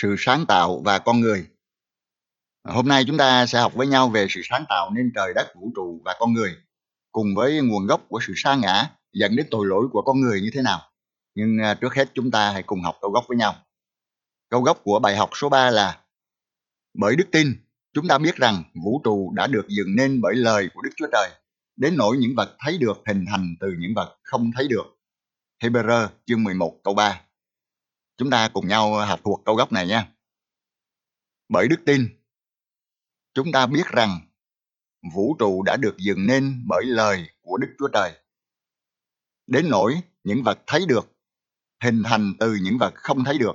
Sự sáng tạo và con người. Hôm nay chúng ta sẽ học với nhau về sự sáng tạo nên trời đất, vũ trụ và con người, cùng với nguồn gốc của sự sa ngã dẫn đến tội lỗi của con người như thế nào. Nhưng trước hết chúng ta hãy cùng học câu gốc với nhau. Câu gốc của bài học số 3 là: bởi đức tin, chúng ta biết rằng vũ trụ đã được dựng nên bởi lời của Đức Chúa Trời, đến nỗi những vật thấy được hình thành từ những vật không thấy được. Hebrew chương 11 câu 3. Chúng ta cùng nhau học thuộc câu gốc này nha. Bởi đức tin, chúng ta biết rằng vũ trụ đã được dựng nên bởi lời của Đức Chúa Trời, đến nỗi những vật thấy được hình thành từ những vật không thấy được.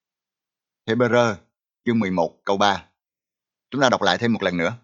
Hebrew chương 11 câu 3. Chúng ta đọc lại thêm một lần nữa.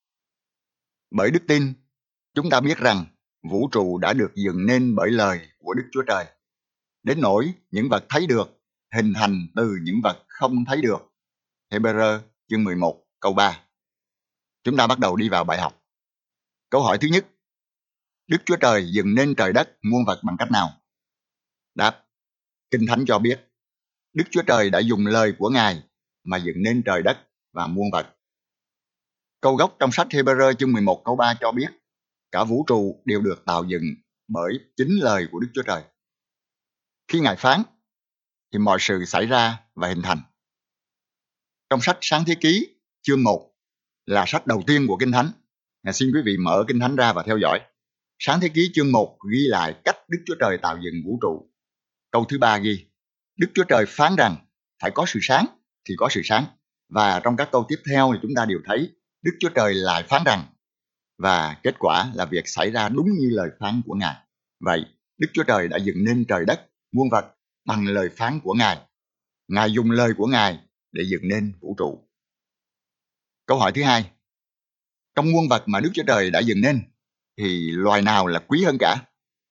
Bởi đức tin, chúng ta biết rằng vũ trụ đã được dựng nên bởi lời của Đức Chúa Trời, đến nỗi những vật thấy được hình thành từ những vật không thấy được. Hebrew chương 11 câu 3. Chúng ta bắt đầu đi vào bài học. Câu hỏi thứ nhất: Đức Chúa Trời dựng nên trời đất muôn vật bằng cách nào? Đáp: Kinh Thánh cho biết Đức Chúa Trời đã dùng lời của Ngài mà dựng nên trời đất và muôn vật. Câu gốc trong sách Hebrew chương 11 câu 3 cho biết cả vũ trụ đều được tạo dựng bởi chính lời của Đức Chúa Trời. Khi Ngài phán thì mọi sự xảy ra và hình thành. Trong sách Sáng Thế Ký chương 1 là sách đầu tiên của Kinh Thánh. Xin quý vị mở Kinh Thánh ra và theo dõi. Sáng Thế Ký chương 1 ghi lại cách Đức Chúa Trời tạo dựng vũ trụ. Câu thứ 3 ghi: Đức Chúa Trời phán rằng phải có sự sáng thì có sự sáng. Và trong các câu tiếp theo thì chúng ta đều thấy Đức Chúa Trời lại phán rằng, và kết quả là việc xảy ra đúng như lời phán của Ngài. Vậy Đức Chúa Trời đã dựng nên trời đất, muôn vật bằng lời phán của Ngài. Ngài dùng lời của Ngài để dựng nên vũ trụ. Câu hỏi thứ hai: trong muôn vật mà Đức Chúa Trời đã dựng nên thì loài nào là quý hơn cả?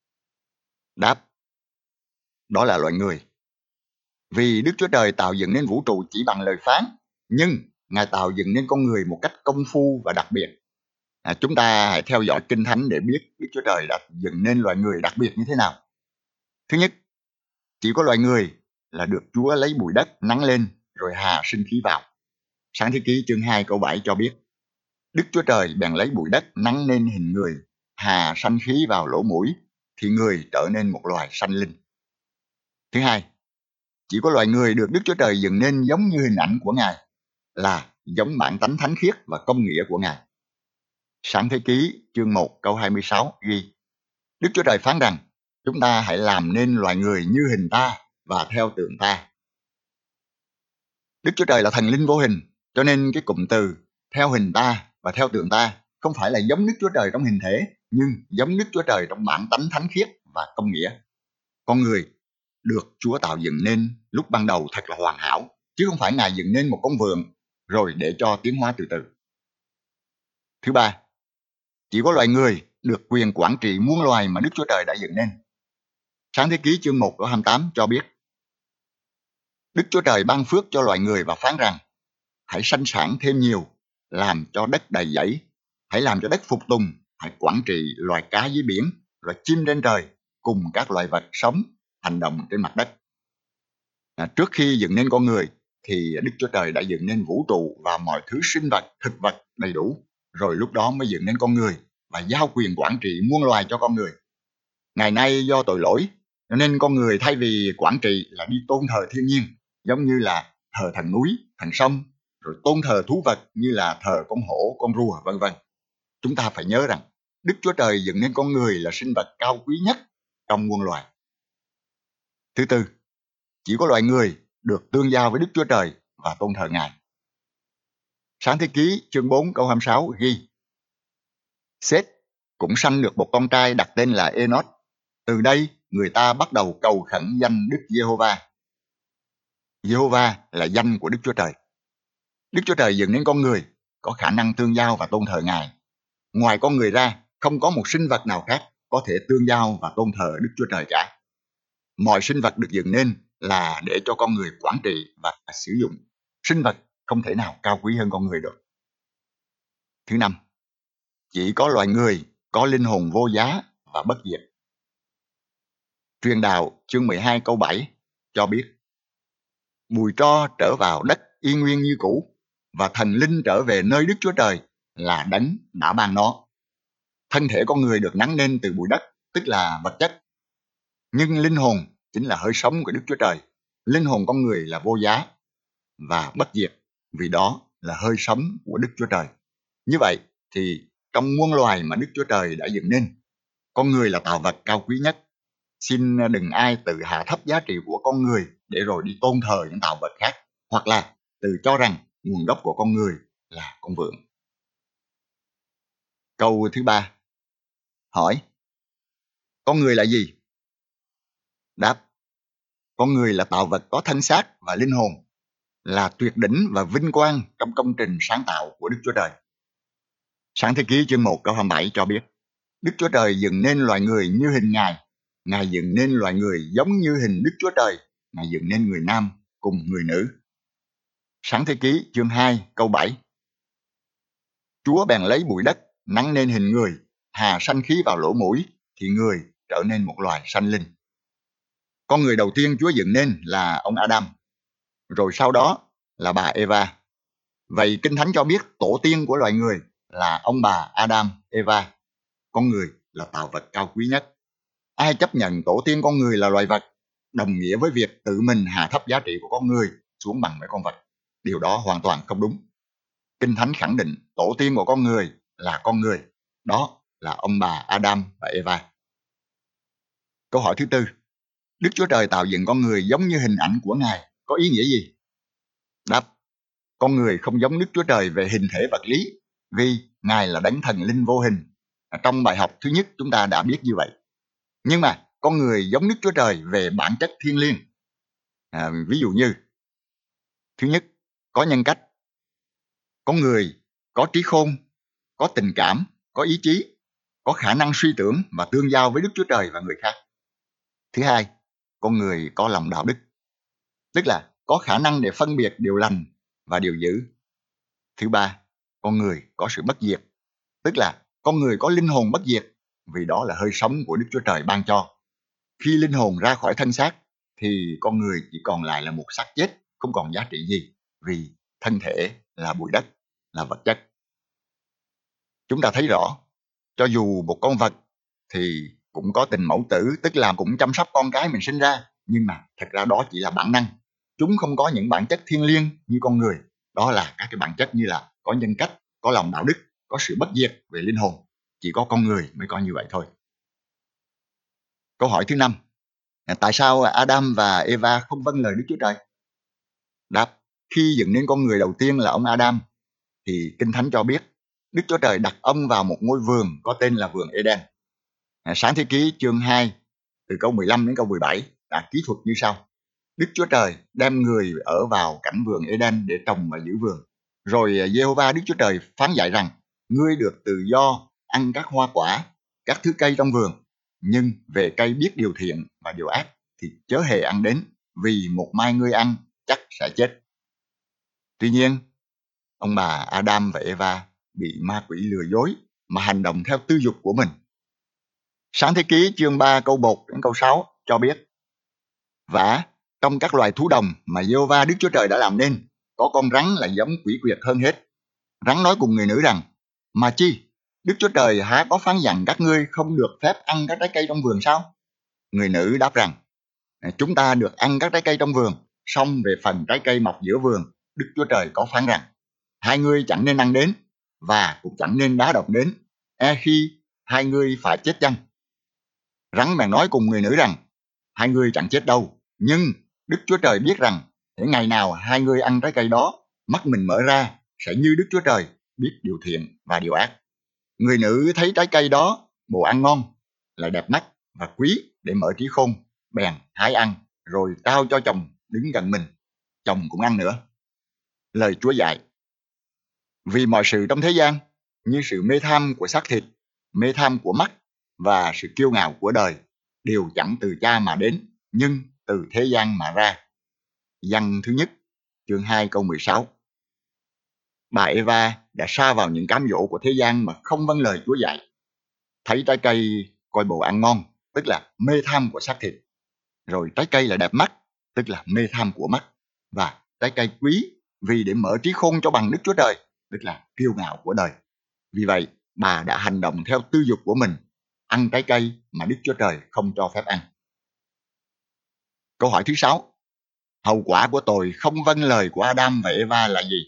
Đáp: đó là loài người. Vì Đức Chúa Trời tạo dựng nên vũ trụ chỉ bằng lời phán, nhưng Ngài tạo dựng nên con người một cách công phu và đặc biệt. Chúng ta hãy theo dõi Kinh Thánh để biết Đức Chúa Trời đã dựng nên loài người đặc biệt như thế nào. Thứ nhất, chỉ có loài người là được Chúa lấy bụi đất nắng lên rồi hà sinh khí vào. Sáng Thế Ký chương 2 câu 7 cho biết Đức Chúa Trời bèn lấy bụi đất nắng nên hình người, hà sanh khí vào lỗ mũi, thì người trở nên một loài sanh linh. Thứ hai, chỉ có loài người được Đức Chúa Trời dựng nên giống như hình ảnh của Ngài, là giống bản tánh thánh khiết và công nghĩa của Ngài. Sáng Thế Ký chương 1 câu 26 ghi: Đức Chúa Trời phán rằng chúng ta hãy làm nên loài người như hình ta và theo tượng ta. Đức Chúa Trời là thần linh vô hình, cho nên cái cụm từ theo hình ta và theo tượng ta không phải là giống Đức Chúa Trời trong hình thể, nhưng giống Đức Chúa Trời trong bản tánh thánh khiết và công nghĩa. Con người được Chúa tạo dựng nên lúc ban đầu thật là hoàn hảo, chứ không phải Ngài dựng nên một con vượn rồi để cho tiến hóa từ từ. Thứ ba, chỉ có loài người được quyền quản trị muôn loài mà Đức Chúa Trời đã dựng nên. Sáng Thế Ký chương 1 câu 28 cho biết Đức Chúa Trời ban phước cho loài người và phán rằng hãy sanh sản thêm nhiều, làm cho đất đầy dẫy, hãy làm cho đất phục tùng, hãy quản trị loài cá dưới biển, loài chim trên trời, cùng các loài vật sống hành động trên mặt đất. Trước khi dựng nên con người thì Đức Chúa Trời đã dựng nên vũ trụ và mọi thứ sinh vật, thực vật đầy đủ, rồi lúc đó mới dựng nên con người và giao quyền quản trị muôn loài cho con người. Ngày nay do tội lỗi, nên con người thay vì quản trị là đi tôn thờ thiên nhiên, giống như là thờ thần núi, thần sông, rồi tôn thờ thú vật như là thờ con hổ, con rùa, vân vân. Chúng ta phải nhớ rằng Đức Chúa Trời dựng nên con người là sinh vật cao quý nhất trong muôn loài. Thứ tư, chỉ có loài người được tương giao với Đức Chúa Trời và tôn thờ Ngài. Sáng Thế Ký chương 4 câu 26 ghi: Sết cũng sanh được một con trai đặt tên là Enoch. Từ đây người ta bắt đầu cầu khẩn danh Đức Giê-hô-va. Giê-hô-va là danh của Đức Chúa Trời. Đức Chúa Trời dựng nên con người có khả năng tương giao và tôn thờ Ngài. Ngoài con người ra, không có một sinh vật nào khác có thể tương giao và tôn thờ Đức Chúa Trời cả. Mọi sinh vật được dựng nên là để cho con người quản trị và sử dụng. Sinh vật không thể nào cao quý hơn con người được. Thứ năm, chỉ có loài người có linh hồn vô giá và bất diệt. Truyền đạo chương 12 câu 7 cho biết Bụi tro trở vào đất y nguyên như cũ, và thần linh trở về nơi Đức Chúa Trời là đấng đã ban nó. Thân thể con người được nắng lên từ bụi đất, tức là vật chất. Nhưng linh hồn chính là hơi sống của Đức Chúa Trời. Linh hồn con người là vô giá và bất diệt, vì đó là hơi sống của Đức Chúa Trời. Như vậy thì trong muôn loài mà Đức Chúa Trời đã dựng nên, con người là tạo vật cao quý nhất. Xin đừng ai tự hạ thấp giá trị của con người để rồi đi tôn thờ những tạo vật khác, hoặc là tự cho rằng nguồn gốc của con người là con vượn. Câu thứ 3. Hỏi: con người là gì? Đáp: con người là tạo vật có thân xác và linh hồn, là tuyệt đỉnh và vinh quang trong công trình sáng tạo của Đức Chúa Trời. Sáng thế ký chương 1 câu 27 cho biết: Đức Chúa Trời dựng nên loài người như hình Ngài. Ngài dựng nên loài người giống như hình Đức Chúa Trời. Ngài dựng nên người nam cùng người nữ. Sáng thế ký chương 2 câu 7: Chúa bèn lấy bụi đất nắn nên hình người, hà sanh khí vào lỗ mũi, thì người trở nên một loài sanh linh. Con người đầu tiên Chúa dựng nên là ông Adam, rồi sau đó là bà Eva. Vậy Kinh Thánh cho biết tổ tiên của loài người là ông bà Adam, Eva. Con người là tạo vật cao quý nhất. Ai chấp nhận tổ tiên con người là loài vật, đồng nghĩa với việc tự mình hạ thấp giá trị của con người xuống bằng với con vật. Điều đó hoàn toàn không đúng. Kinh Thánh khẳng định tổ tiên của con người là con người. Đó là ông bà Adam và Eva. Câu hỏi thứ 4. Đức Chúa Trời tạo dựng con người giống như hình ảnh của Ngài có ý nghĩa gì? Đáp: con người không giống Đức Chúa Trời về hình thể vật lý, vì Ngài là đấng thần linh vô hình. Trong bài học thứ nhất chúng ta đã biết như vậy. Nhưng mà con người giống Đức Chúa Trời về bản chất thiêng liêng. Ví dụ như, thứ nhất, có nhân cách. Con người có trí khôn, có tình cảm, có ý chí, có khả năng suy tưởng và tương giao với Đức Chúa Trời và người khác. Thứ hai, con người có lòng đạo đức, tức là có khả năng để phân biệt điều lành và điều dữ. Thứ ba, con người có sự bất diệt, tức là con người có linh hồn bất diệt, vì đó là hơi sống của Đức Chúa Trời ban cho. Khi linh hồn ra khỏi thân xác thì con người chỉ còn lại là một xác chết, không còn giá trị gì, vì thân thể là bụi đất, là vật chất. Chúng ta thấy rõ, cho dù một con vật thì cũng có tình mẫu tử, tức là cũng chăm sóc con cái mình sinh ra, nhưng mà thật ra đó chỉ là bản năng. Chúng không có những bản chất thiêng liêng như con người. Đó là các cái bản chất như là có nhân cách, có lòng đạo đức, có sự bất diệt về linh hồn. Chỉ có con người mới có như vậy thôi. Câu hỏi thứ 5. Tại sao Adam và Eva không vâng lời Đức Chúa Trời? Đáp: khi dựng nên con người đầu tiên là ông Adam, thì Kinh Thánh cho biết Đức Chúa Trời đặt ông vào một ngôi vườn có tên là vườn Eden. Sáng thế ký chương 2 từ câu 15 đến câu 17 đã kỹ thuật như sau: Đức Chúa Trời đem người ở vào cảnh vườn Eden để trồng và giữ vườn. Rồi Giê-hô-va Đức Chúa Trời phán dạy rằng: ngươi được tự do ăn các hoa quả, các thứ cây trong vườn, nhưng về cây biết điều thiện và điều ác thì chớ hề ăn đến, vì một mai ngươi ăn chắc sẽ chết. Tuy nhiên, ông bà Adam và Eva bị ma quỷ lừa dối mà hành động theo tư dục của mình. Sáng thế ký chương 3 câu 1 đến câu 6 cho biết: vả trong các loài thú đồng mà Giê-hô-va Đức Chúa Trời đã làm nên, có con rắn là giống quỷ quyệt hơn hết. Rắn nói cùng người nữ rằng: mà chi, Đức Chúa Trời há có phán dặn các ngươi không được phép ăn các trái cây trong vườn sao? Người nữ đáp rằng: chúng ta được ăn các trái cây trong vườn, song về phần trái cây mọc giữa vườn, Đức Chúa Trời có phán rằng: hai ngươi chẳng nên ăn đến, và cũng chẳng nên đá động đến, e khi hai ngươi phải chết chăng? Rắn bèn nói cùng người nữ rằng: hai ngươi chẳng chết đâu, nhưng Đức Chúa Trời biết rằng hễ ngày nào hai ngươi ăn trái cây đó, mắt mình mở ra sẽ như Đức Chúa Trời, biết điều thiện và điều ác. Người nữ thấy trái cây đó bộ ăn ngon, lại đẹp mắt và quý để mở trí khôn, bèn hái ăn, rồi trao cho chồng đứng gần mình. Chồng cũng ăn nữa. Lời Chúa dạy: vì mọi sự trong thế gian, như sự mê tham của xác thịt, mê tham của mắt và sự kiêu ngạo của đời, đều chẳng từ Cha mà đến, nhưng từ thế gian mà ra. Giăng thứ nhất, chương 2 câu 16. Bà Eva đã sa vào những cám dỗ của thế gian mà không vâng lời Chúa dạy. Thấy trái cây coi bộ ăn ngon, tức là mê tham của xác thịt. Rồi trái cây là đẹp mắt, tức là mê tham của mắt. và trái cây quý vì để mở trí khôn cho bằng Đức Chúa Trời, tức là kiêu ngạo của đời. Vì vậy, bà đã hành động theo tư dục của mình, ăn trái cây mà Đức Chúa Trời không cho phép ăn. Câu hỏi thứ 6. Hậu quả của tội không vâng lời của Adam và Eva là gì?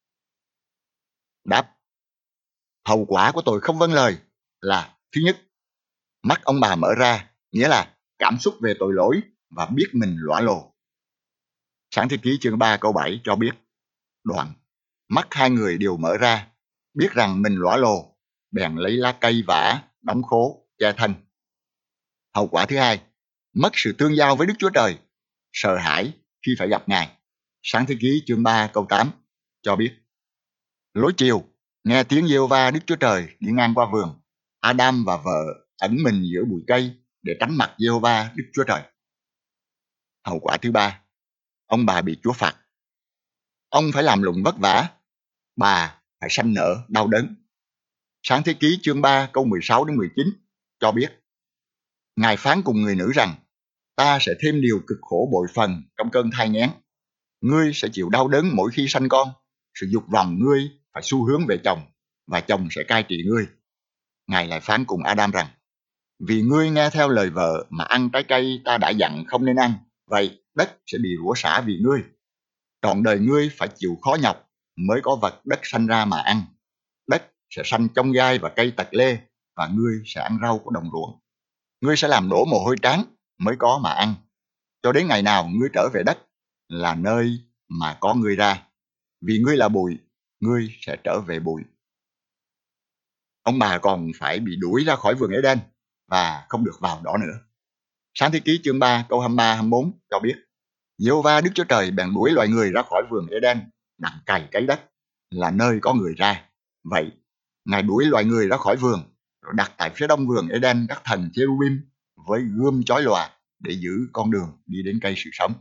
Đáp. Hậu quả của tội không vâng lời là: thứ nhất, mắt ông bà mở ra, nghĩa là cảm xúc về tội lỗi và biết mình lõa lồ. Sáng thế ký chương 3 câu 7 cho biết, đoạn, mắt hai người đều mở ra, biết rằng mình lõa lồ, bèn lấy lá cây vả, đóng khố, che thân. Hậu quả thứ hai, mất sự tương giao với Đức Chúa Trời, sợ hãi khi phải gặp Ngài. Sáng thế ký chương 3 câu 8 cho biết, lối chiều, nghe tiếng Giê-hô-va Đức Chúa Trời đi ngang qua vườn, Adam và vợ ẩn mình giữa bụi cây để tránh mặt Giê-hô-va Đức Chúa Trời. Hậu quả thứ ba, ông bà bị Chúa phạt. Ông phải làm lụng vất vả, bà phải sanh nở đau đớn. Sáng thế ký chương 3 câu 16 đến 19 cho biết, Ngài phán cùng người nữ rằng, ta sẽ thêm điều cực khổ bội phần trong cơn thai nghén. Ngươi sẽ chịu đau đớn mỗi khi sanh con, sự dục vọng ngươi phải xu hướng về chồng, và chồng sẽ cai trị ngươi. Ngài lại phán cùng Adam rằng, vì ngươi nghe theo lời vợ mà ăn trái cây ta đã dặn không nên ăn, vậy đất sẽ bị rủa xả vì ngươi. Trọn đời ngươi phải chịu khó nhọc mới có vật đất sanh ra mà ăn. Đất sẽ sanh chông gai và cây tật lê, và ngươi sẽ ăn rau của đồng ruộng. Ngươi sẽ làm đổ mồ hôi trán mới có mà ăn, cho đến ngày nào ngươi trở về đất, là nơi mà có ngươi ra. Vì ngươi là bụi, ngươi sẽ trở về bụi. Ông bà còn phải bị đuổi ra khỏi vườn Eden và không được vào đó nữa. Sáng thế ký chương 3 câu 23-24 cho biết, Giê-hô-va Đức Chúa Trời bèn đuổi loài người ra khỏi vườn Eden, đặng cày cấy đất, là nơi có người ra. Vậy, Ngài đuổi loài người ra khỏi vườn, rồi đặt tại phía đông vườn Eden các thần cherubim với gươm chói lòa để giữ con đường đi đến cây sự sống.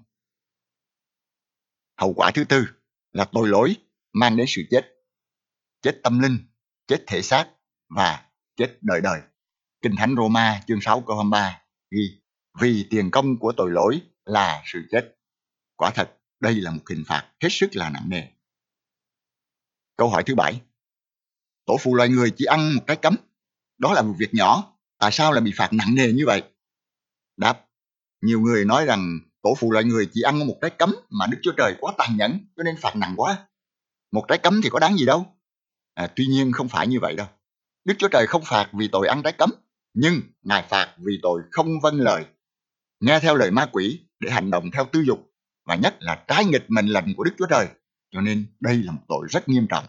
Hậu quả thứ tư là tội lỗi mang đến sự chết. Chết tâm linh, chết thể xác và chết đời đời. Kinh Thánh Roma chương 6 câu 23 ghi, vì tiền công của tội lỗi là sự chết. Quả thật, đây là một hình phạt hết sức là nặng nề. Câu hỏi thứ 7. Tổ phụ loài người chỉ ăn một trái cấm. Đó là một việc nhỏ, tại sao lại bị phạt nặng nề như vậy? Đáp, nhiều người nói rằng tổ phụ loài người chỉ ăn một trái cấm mà Đức Chúa Trời quá tàn nhẫn cho nên phạt nặng quá. Một trái cấm thì có đáng gì đâu. Tuy nhiên không phải như vậy đâu. Đức Chúa Trời không phạt vì tội ăn trái cấm, nhưng Ngài phạt vì tội không vâng lời, nghe theo lời ma quỷ để hành động theo tư dục, và nhất là trái nghịch mệnh lệnh của Đức Chúa Trời. Cho nên đây là một tội rất nghiêm trọng.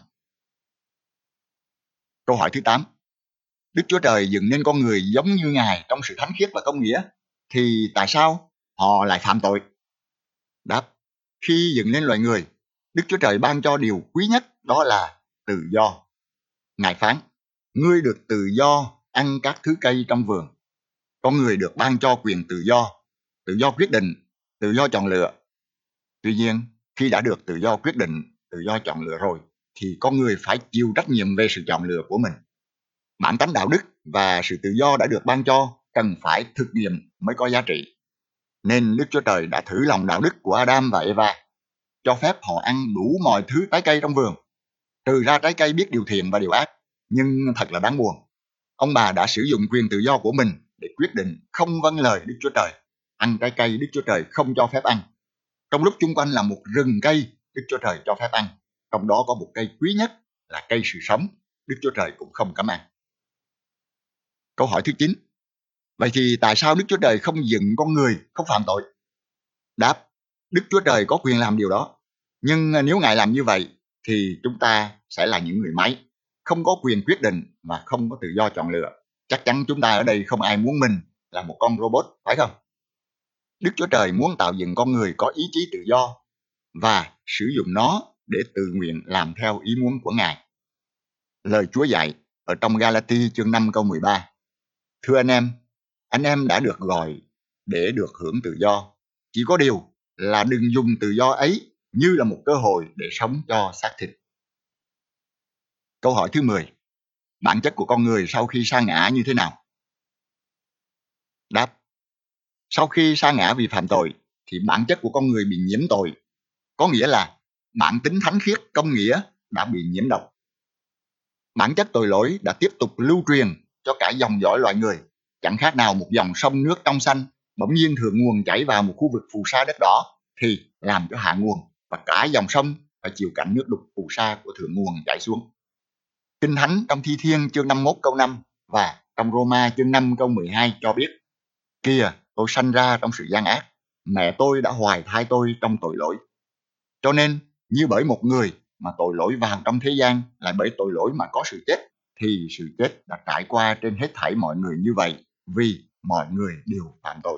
Câu hỏi thứ 8. Đức Chúa Trời dựng nên con người giống như Ngài trong sự thánh khiết và công nghĩa, thì tại sao họ lại phạm tội? Đáp, khi dựng nên loài người, Đức Chúa Trời ban cho điều quý nhất, đó là tự do. Ngài phán, ngươi được tự do ăn các thứ cây trong vườn. Con người được ban cho quyền tự do quyết định, tự do chọn lựa. Tuy nhiên, khi đã được tự do quyết định, tự do chọn lựa rồi, thì con người phải chịu trách nhiệm về sự chọn lựa của mình. Bản tánh đạo đức và sự tự do đã được ban cho cần phải thực nghiệm mới có giá trị. Nên Đức Chúa Trời đã thử lòng đạo đức của Adam và Eva, cho phép họ ăn đủ mọi thứ trái cây trong vườn, trừ ra trái cây biết điều thiện và điều ác. Nhưng thật là đáng buồn, ông bà đã sử dụng quyền tự do của mình để quyết định không vâng lời Đức Chúa Trời, ăn trái cây Đức Chúa Trời không cho phép ăn. Trong lúc chung quanh là một rừng cây Đức Chúa Trời cho phép ăn, trong đó có một cây quý nhất là cây sự sống, Đức Chúa Trời cũng không cấm ăn. Câu hỏi thứ 9. Vậy thì tại sao Đức Chúa Trời không dựng con người không phạm tội? Đáp, Đức Chúa Trời có quyền làm điều đó, nhưng nếu Ngài làm như vậy thì chúng ta sẽ là những người máy, không có quyền quyết định và không có tự do chọn lựa. Chắc chắn chúng ta ở đây không ai muốn mình là một con robot, phải không? Đức Chúa Trời muốn tạo dựng con người có ý chí tự do và sử dụng nó để tự nguyện làm theo ý muốn của Ngài. Lời Chúa dạy ở trong Galati chương 5 câu 13. Thưa anh em đã được gọi để được hưởng tự do. Chỉ có điều là đừng dùng tự do ấy như là một cơ hội để sống cho xác thịt. Câu hỏi thứ 10. Bản chất của con người sau khi sa ngã như thế nào? Đáp, sau khi sa ngã vì phạm tội thì bản chất của con người bị nhiễm tội. có nghĩa là bản tính thánh khiết công nghĩa đã bị nhiễm độc. Bản chất tội lỗi đã tiếp tục lưu truyền cho cả dòng dõi loài người, chẳng khác nào một dòng sông nước trong xanh bỗng nhiên thượng nguồn chảy vào một khu vực phù sa đất đỏ thì làm cho hạ nguồn và cả dòng sông phải chịu cảnh nước đục phù sa của thượng nguồn chảy xuống. Kinh Thánh trong Thi Thiên chương 51 câu 5 và trong Roma chương 5 câu 12 cho biết: Kìa, tôi sanh ra trong sự gian ác, mẹ tôi đã hoài thai tôi trong tội lỗi. Cho nên, như bởi một người mà tội lỗi vào trong thế gian, lại bởi tội lỗi mà có sự chết, thì sự chết đã trải qua trên hết thảy mọi người như vậy, vì mọi người đều phạm tội.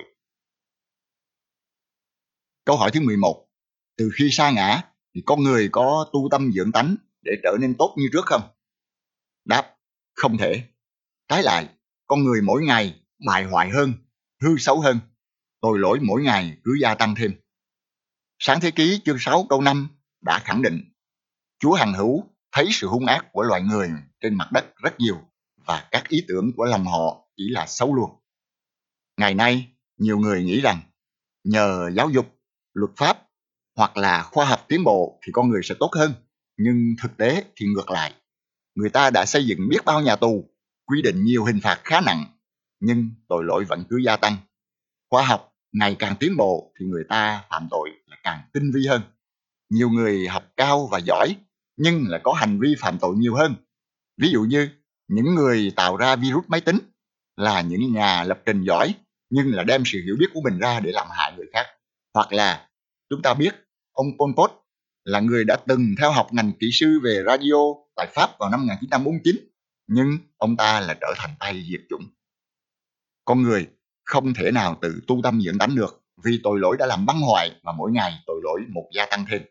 Câu hỏi thứ 11. Từ khi sa ngã, thì con người có tu tâm dưỡng tánh để trở nên tốt như trước không? Đáp: không thể. Trái lại, con người mỗi ngày bại hoại hơn, hư xấu hơn, tội lỗi mỗi ngày cứ gia tăng thêm. Sáng thế ký chương 6 câu 5 đã khẳng định: Chúa hằng hữu thấy sự hung ác của loài người trên mặt đất rất nhiều và các ý tưởng của lòng họ chỉ là xấu luôn. Ngày nay, nhiều người nghĩ rằng nhờ giáo dục, luật pháp hoặc là khoa học tiến bộ thì con người sẽ tốt hơn. Nhưng thực tế thì ngược lại. Người ta đã xây dựng biết bao nhà tù, quy định nhiều hình phạt khá nặng, nhưng tội lỗi vẫn cứ gia tăng. Khoa học ngày càng tiến bộ thì người ta phạm tội là càng tinh vi hơn. Nhiều người học cao và giỏi nhưng lại có hành vi phạm tội nhiều hơn. Ví dụ như những người tạo ra virus máy tính là những nhà lập trình giỏi nhưng là đem sự hiểu biết của mình ra để làm hại người khác. Hoặc là chúng ta biết ông Pol Pot là người đã từng theo học ngành kỹ sư về radio tại Pháp vào năm 1949, nhưng ông ta là trở thành tay diệt chủng. Con người không thể nào tự tu tâm dưỡng tánh được vì tội lỗi đã làm băng hoại và mỗi ngày tội lỗi một gia tăng thêm.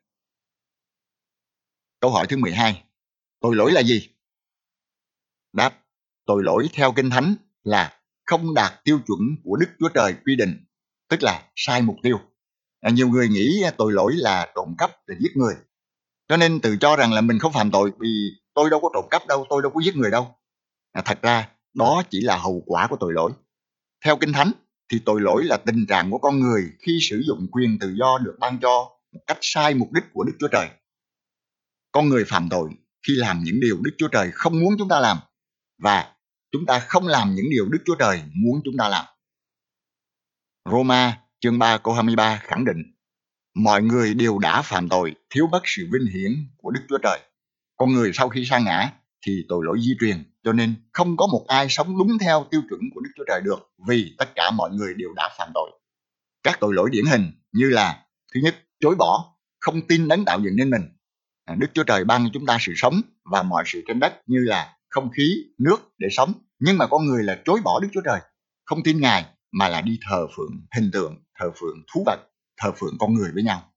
Câu hỏi thứ 12. Tội lỗi là gì? Đáp: tội lỗi theo Kinh Thánh là không đạt tiêu chuẩn của Đức Chúa Trời quy định, tức là sai mục tiêu. Nhiều người nghĩ tội lỗi là trộm cắp, là giết người. Cho nên tự cho rằng là mình không phạm tội vì tôi đâu có trộm cắp đâu, tôi đâu có giết người đâu. Thật ra đó chỉ là hậu quả của tội lỗi. Theo Kinh Thánh thì tội lỗi là tình trạng của con người khi sử dụng quyền tự do được ban cho một cách sai mục đích của Đức Chúa Trời. Con người phạm tội khi làm những điều Đức Chúa Trời không muốn chúng ta làm và chúng ta không làm những điều Đức Chúa Trời muốn chúng ta làm. Roma chương 3 câu 23 khẳng định: mọi người đều đã phạm tội, thiếu mất sự vinh hiển của Đức Chúa Trời. Con người sau khi sa ngã thì tội lỗi di truyền, cho nên không có một ai sống đúng theo tiêu chuẩn của Đức Chúa Trời được, vì tất cả mọi người đều đã phạm tội. Các tội lỗi điển hình như là: thứ nhất, chối bỏ, không tin đấng tạo dựng nên mình. Đức Chúa Trời ban cho chúng ta sự sống và mọi sự trên đất như là không khí, nước để sống, nhưng mà con người là chối bỏ Đức Chúa Trời, không tin Ngài mà là đi thờ phượng hình tượng, thờ phượng thú vật, thờ phượng con người với nhau.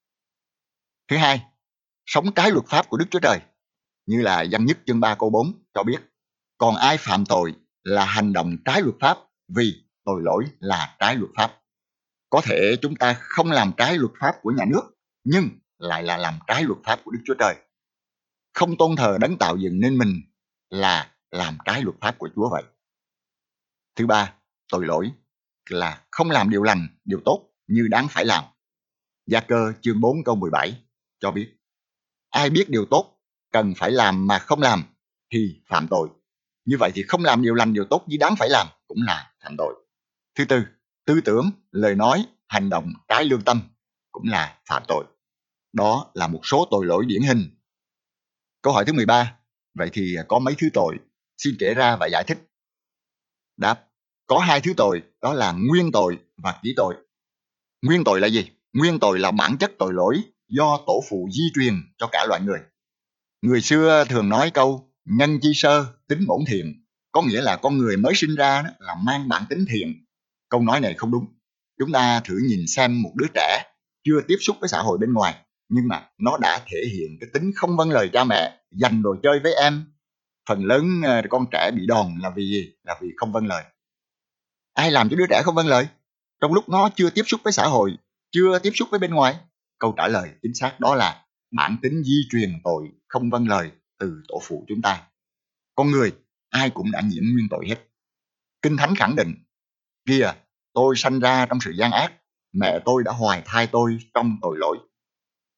Thứ hai, sống trái luật pháp của Đức Chúa Trời, như là Giăng nhất chương 3 câu 4 cho biết: còn ai phạm tội là hành động trái luật pháp, vì tội lỗi là trái luật pháp. Có thể chúng ta không làm trái luật pháp của nhà nước, nhưng lại là làm trái luật pháp của Đức Chúa Trời. Không tôn thờ đấng tạo dựng nên mình là làm trái luật pháp của Chúa vậy. Thứ ba, tội lỗi là không làm điều lành, điều tốt như đáng phải làm. Gia Cơ chương 4 câu 17 cho biết: ai biết điều tốt cần phải làm mà không làm thì phạm tội. Như vậy thì không làm điều lành, điều tốt như đáng phải làm cũng là phạm tội. Thứ tư, tư tưởng, lời nói, hành động trái lương tâm cũng là phạm tội. Đó là một số tội lỗi điển hình. Câu hỏi thứ 13. Vậy thì có mấy thứ tội? Xin kể ra và giải thích. Đáp: có hai thứ tội, đó là nguyên tội và kỹ tội. Nguyên tội là gì? Nguyên tội là bản chất tội lỗi do tổ phụ di truyền cho cả loài người. Người xưa thường nói câu nhân chi sơ tính bổn thiện, có nghĩa là con người mới sinh ra đó là mang bản tính thiện. Câu nói này không đúng. Chúng ta thử nhìn xem một đứa trẻ chưa tiếp xúc với xã hội bên ngoài, nhưng mà nó đã thể hiện cái tính không vâng lời cha mẹ, giành đồ chơi với em. Phần lớn con trẻ bị đòn là vì gì? Là vì không vâng lời. Ai làm cho đứa trẻ không vâng lời? Trong lúc nó chưa tiếp xúc với xã hội, chưa tiếp xúc với bên ngoài. Câu trả lời chính xác đó là bản tính di truyền tội không vâng lời từ tổ phụ chúng ta. Con người ai cũng đã nhiễm nguyên tội hết. Kinh Thánh khẳng định: kìa, tôi sanh ra trong sự gian ác, mẹ tôi đã hoài thai tôi trong tội lỗi.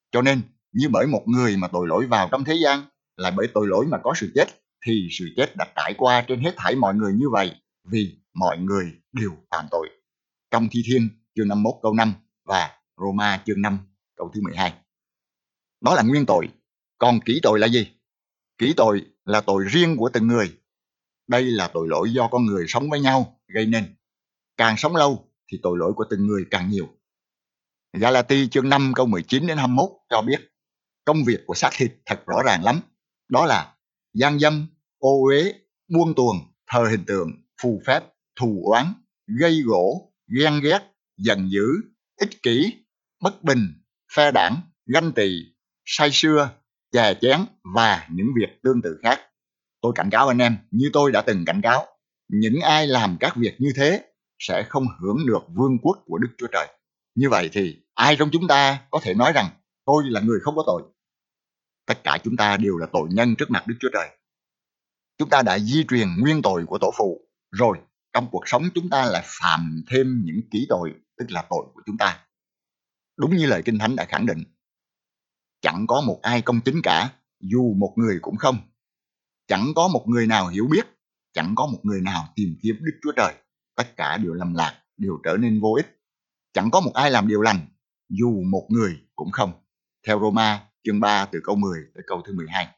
Cho nên, như bởi một người mà tội lỗi vào trong thế gian, lại bởi tội lỗi mà có sự chết, thì sự chết đã trải qua trên hết thảy mọi người như vậy, vì mọi người đều phạm tội. Trong Thi Thiên chương 51 câu 5 và Roma chương 5 câu thứ 12. Đó là nguyên tội. Còn kỹ tội là gì? Kỹ tội là tội riêng của từng người. Đây là tội lỗi do con người sống với nhau gây nên. Càng sống lâu thì tội lỗi của từng người càng nhiều. Galati chương 5 câu 19 đến 21 cho biết công việc của xác thịt thật rõ ràng lắm. Đó là gian dâm, ô uế, buông tuồng, thờ hình tượng, phù phép, thù oán, gây gổ, ghen ghét, giận dữ, ích kỷ, bất bình, phe đảng, ganh tị, say sưa, chè chén và những việc tương tự khác. Tôi cảnh cáo anh em như tôi đã từng cảnh cáo, những ai làm các việc như thế sẽ không hưởng được vương quốc của Đức Chúa Trời. Như vậy thì ai trong chúng ta có thể nói rằng tôi là người không có tội? Tất cả chúng ta đều là tội nhân trước mặt Đức Chúa Trời. Chúng ta đã di truyền nguyên tội của tổ phụ, rồi trong cuộc sống chúng ta lại phạm thêm những kỹ tội, tức là tội của chúng ta. Đúng như lời Kinh Thánh đã khẳng định, chẳng có một ai công chính cả, dù một người cũng không. Chẳng có một người nào hiểu biết, chẳng có một người nào tìm kiếm Đức Chúa Trời. Tất cả đều lầm lạc, đều trở nên vô ích. Chẳng có một ai làm điều lành, dù một người cũng không. Theo Roma chương 3 từ câu 10 tới câu thứ 12.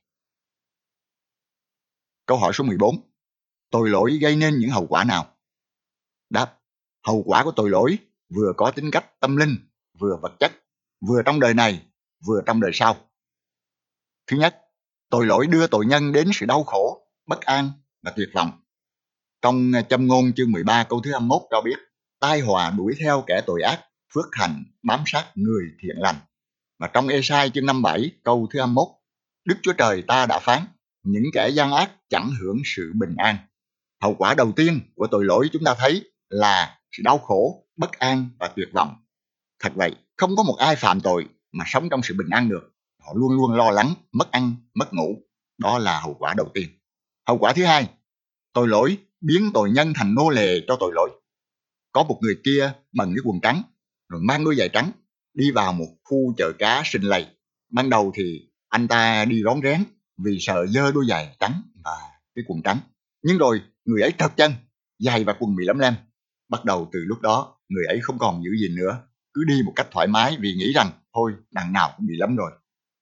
Câu hỏi số 14. Tội lỗi gây nên những hậu quả nào? Đáp, hậu quả của tội lỗi vừa có tính cách tâm linh, vừa vật chất, vừa trong đời này, vừa trong đời sau. Thứ nhất, tội lỗi đưa tội nhân đến sự đau khổ, bất an và tuyệt vọng. Trong Châm ngôn chương 13 câu thứ 21 cho biết, tai họa đuổi theo kẻ tội ác, phước hạnh bám sát người thiện lành. Và trong Ê-sai chương 57 câu thứ 21, Đức Chúa Trời ta đã phán, những kẻ gian ác chẳng hưởng sự bình an. Hậu quả đầu tiên của tội lỗi chúng ta thấy là sự đau khổ, bất an và tuyệt vọng. Thật vậy, không có một ai phạm tội mà sống trong sự bình an được. Họ luôn luôn lo lắng, mất ăn, mất ngủ. Đó là hậu quả đầu tiên. Hậu quả thứ hai, tội lỗi biến tội nhân thành nô lệ cho tội lỗi. Có một người kia bận cái quần trắng, rồi mang đôi giày trắng, đi vào một khu chợ cá Sình Lầy. Ban đầu thì anh ta đi rón rén vì sợ dơ đôi giày trắng và cái quần trắng. Nhưng rồi người ấy trật chân, giày và quần bị lấm lem. Bắt đầu từ lúc đó, người ấy không còn giữ gìn nữa, cứ đi một cách thoải mái vì nghĩ rằng thôi đằng nào cũng bị lấm rồi.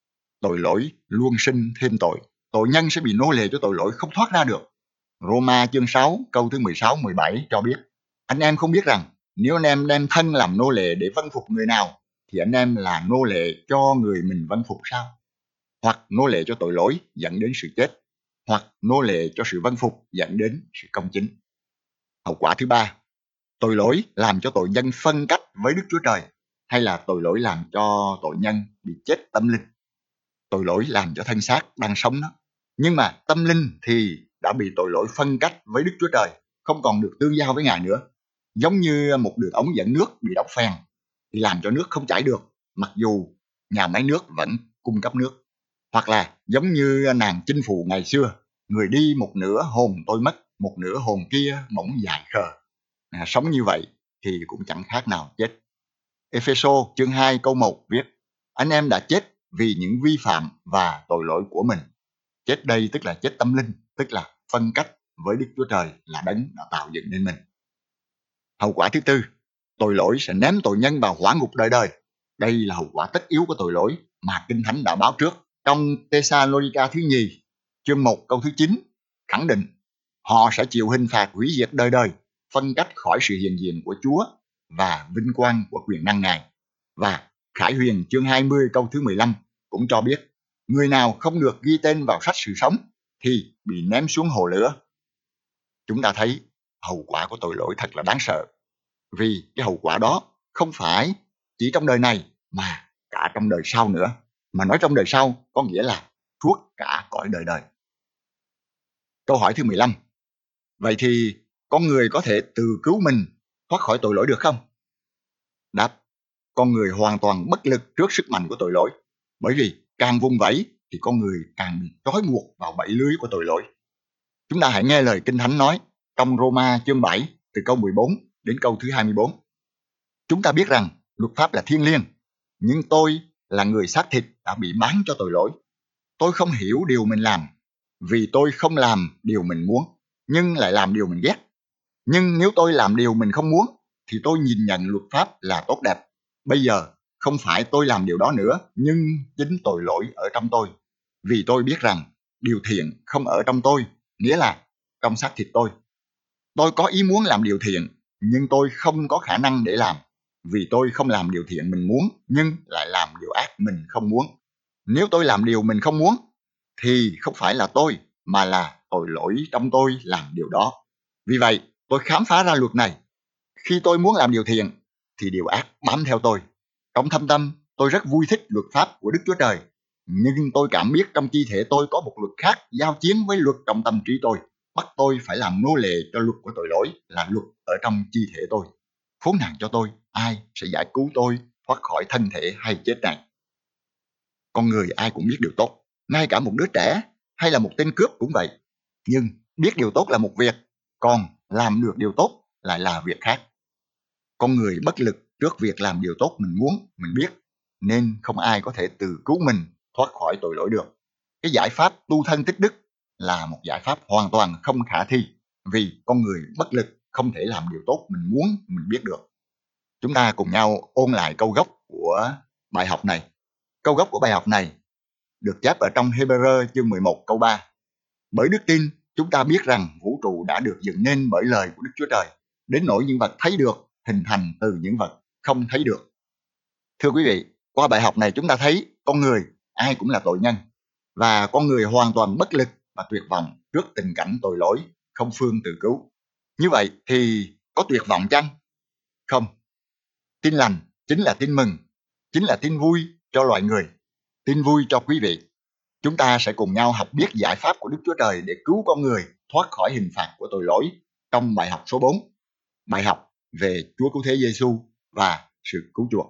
Tội lỗi luôn sinh thêm tội. Tội nhân sẽ bị nô lệ cho tội lỗi không thoát ra được. Roma chương 6 câu thứ 16-17 cho biết, anh em không biết rằng nếu anh em đem thân làm nô lệ để vâng phục người nào, thì anh em là nô lệ cho người mình vâng phục sao? Hoặc nô lệ cho tội lỗi dẫn đến sự chết, hoặc nô lệ cho sự vâng phục dẫn đến sự công chính. Hậu quả thứ ba, tội lỗi làm cho tội nhân phân cách với Đức Chúa Trời, hay là tội lỗi làm cho tội nhân bị chết tâm linh. Tội lỗi làm cho thân xác đang sống đó, nhưng mà tâm linh thì đã bị tội lỗi phân cách với Đức Chúa Trời, không còn được tương giao với Ngài nữa. Giống như một đường ống dẫn nước bị đóng phèn thì làm cho nước không chảy được, mặc dù nhà máy nước vẫn cung cấp nước. Hoặc là giống như nàng chinh phụ ngày xưa, người đi một nửa hồn tôi mất, một nửa hồn kia bỗng dài khờ. Sống như vậy thì cũng chẳng khác nào chết. Ê-phê-sô chương 2 câu 1 viết, anh em đã chết vì những vi phạm và tội lỗi của mình. Chết đây tức là chết tâm linh, tức là phân cách với Đức Chúa Trời là đấng đã tạo dựng nên mình. Hậu quả thứ tư, tội lỗi sẽ ném tội nhân vào hỏa ngục đời đời. Đây là hậu quả tất yếu của tội lỗi mà Kinh Thánh đã báo trước. Trong Tê-sa-lô-ni-ca thứ nhì, chương 1 câu thứ 9, khẳng định họ sẽ chịu hình phạt hủy diệt đời đời, phân cách khỏi sự hiện diện của Chúa và vinh quang của quyền năng Ngài. Và Khải Huyền chương 20 câu thứ 15 cũng cho biết, người nào không được ghi tên vào sách sự sống thì bị ném xuống hồ lửa. Chúng ta thấy hậu quả của tội lỗi thật là đáng sợ, vì cái hậu quả đó không phải chỉ trong đời này mà cả trong đời sau nữa. Mà nói trong đời sau có nghĩa là suốt cả cõi đời đời. Câu hỏi thứ 15. Vậy thì con người có thể tự cứu mình thoát khỏi tội lỗi được không? Đáp, con người hoàn toàn bất lực trước sức mạnh của tội lỗi, bởi vì càng vung vẩy thì con người càng bị trói buộc vào bẫy lưới của tội lỗi. Chúng ta hãy nghe lời Kinh Thánh nói trong Roma chương 7 từ câu 14 đến câu thứ 24. Chúng ta biết rằng luật pháp là thiêng liêng, nhưng tôi là người xác thịt đã bị bán cho tội lỗi. Tôi không hiểu điều mình làm, vì tôi không làm điều mình muốn, nhưng lại làm điều mình ghét. Nhưng nếu tôi làm điều mình không muốn, thì tôi nhìn nhận luật pháp là tốt đẹp. Bây giờ, không phải tôi làm điều đó nữa, nhưng chính tội lỗi ở trong tôi. Vì tôi biết rằng điều thiện không ở trong tôi, nghĩa là trong xác thịt tôi. Tôi có ý muốn làm điều thiện, nhưng tôi không có khả năng để làm. Vì tôi không làm điều thiện mình muốn, nhưng lại làm điều ác mình không muốn. Nếu tôi làm điều mình không muốn, thì không phải là tôi, mà là tội lỗi trong tôi làm điều đó. Vì vậy, tôi khám phá ra luật này. Khi tôi muốn làm điều thiện, thì điều ác bám theo tôi. Trong thâm tâm, tôi rất vui thích luật pháp của Đức Chúa Trời. Nhưng tôi cảm biết trong chi thể tôi có một luật khác giao chiến với luật trong tâm trí tôi, bắt tôi phải làm nô lệ cho luật của tội lỗi là luật ở trong chi thể tôi. Khốn nạn cho tôi, ai sẽ giải cứu tôi thoát khỏi thân thể hay chết này? Con người ai cũng biết điều tốt, ngay cả một đứa trẻ hay là một tên cướp cũng vậy. Nhưng biết điều tốt là một việc, còn làm được điều tốt lại là việc khác. Con người bất lực trước việc làm điều tốt mình muốn, mình biết, nên không ai có thể tự cứu mình thoát khỏi tội lỗi được. Cái giải pháp tu thân tích đức là một giải pháp hoàn toàn không khả thi, vì con người bất lực không thể làm điều tốt mình muốn, mình biết được. Chúng ta cùng nhau ôn lại câu gốc của bài học này. Câu gốc của bài học này được chép ở trong Hebrew chương 11 câu 3. Bởi đức tin, chúng ta biết rằng vũ trụ đã được dựng nên bởi lời của Đức Chúa Trời, đến nỗi những vật thấy được hình thành từ những vật không thấy được. Thưa quý vị, qua bài học này chúng ta thấy con người ai cũng là tội nhân, và con người hoàn toàn bất lực và tuyệt vọng trước tình cảnh tội lỗi, không phương tự cứu. Như vậy thì có tuyệt vọng chăng? Không. Tin lành chính là tin mừng, chính là tin vui cho loài người, tin vui cho quý vị. Chúng ta sẽ cùng nhau học biết giải pháp của Đức Chúa Trời để cứu con người thoát khỏi hình phạt của tội lỗi trong bài học số 4, bài học về Chúa Cứu Thế Giêsu và sự cứu chuộc.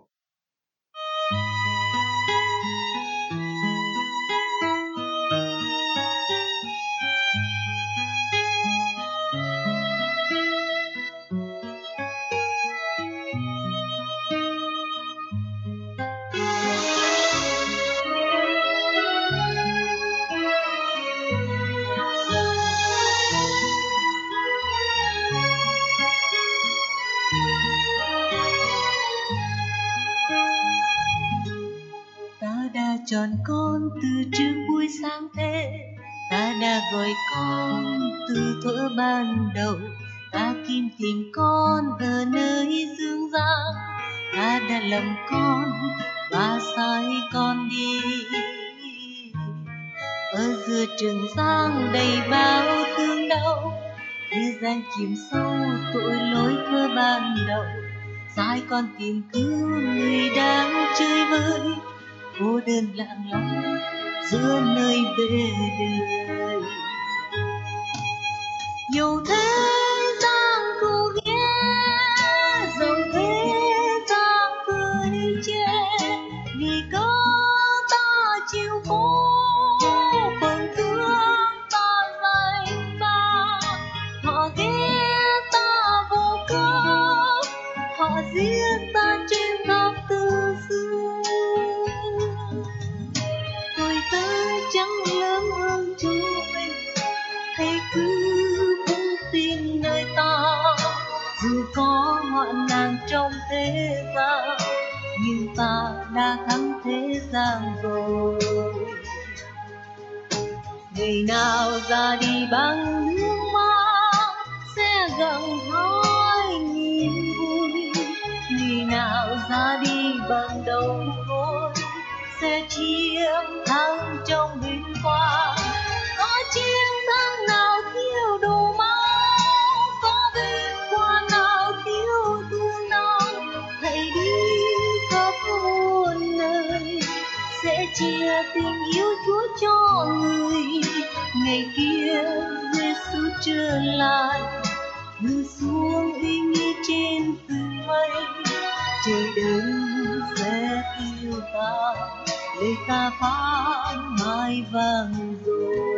Chọn con từ trước buổi sáng thế, ta đã gọi con từ thuở ban đầu, ta tìm con ở nơi dương gian, ta đã lầm con và sai con đi. Ở giữa trường giang đầy bao thương đau, thế gian chìm sâu tội lỗi thuở ban đầu, sai con tìm cứu người đang chơi vơi, cô đơn lặng lẽ giữa nơi bề đời. Dẫu thế gian thù ghét, dẫu thế gian cười chê, vì có ta chịu khổ, phần thương ta dành ta. Họ ghét ta vô cớ, họ giết ta trên tháp từ xưa. Chẳng lớn hơn Chúa mình, hãy cứ vững tin nơi ta. Dù có hoạn nạn trong thế gian, nhưng ta đã thắng thế gian rồi. Ngày nào ra đi bằng nước mắt sẽ gặng hái niềm vui, ngày nào ra đi bằng đầu gối sẽ chiến thắng trong vinh quang. Có chiến thắng nào thiếu đồ máu, có vinh quang nào thiếu thương đau. Hãy đi khắp muôn nơi, sẽ chia tình yêu Chúa cho người. Ngày kia Giêsu trở lại, ngự xuống uy nghi trên tầng mây, trời đất sẽ yêu ta, lời ta phán mãi vang rồi.